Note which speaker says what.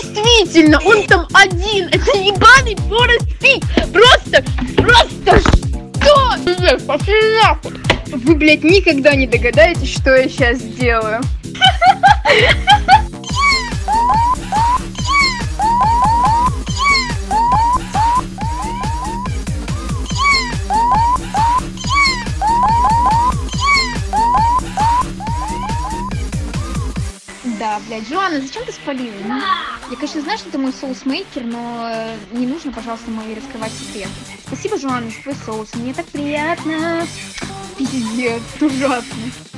Speaker 1: действительно, он там один. Это ебаный Форест Пик. Просто что? Пошли нахуй. Вы, блядь, никогда не догадаетесь, что я сейчас сделаю. Да, блядь, Жоанна, зачем ты спалила? Я, конечно, знаю, что ты мой соус-мейкер, но не нужно, пожалуйста, мои раскрывать секреты. Спасибо, Жоанна, за твой соус. Мне так приятно. Пиздец, ужасно.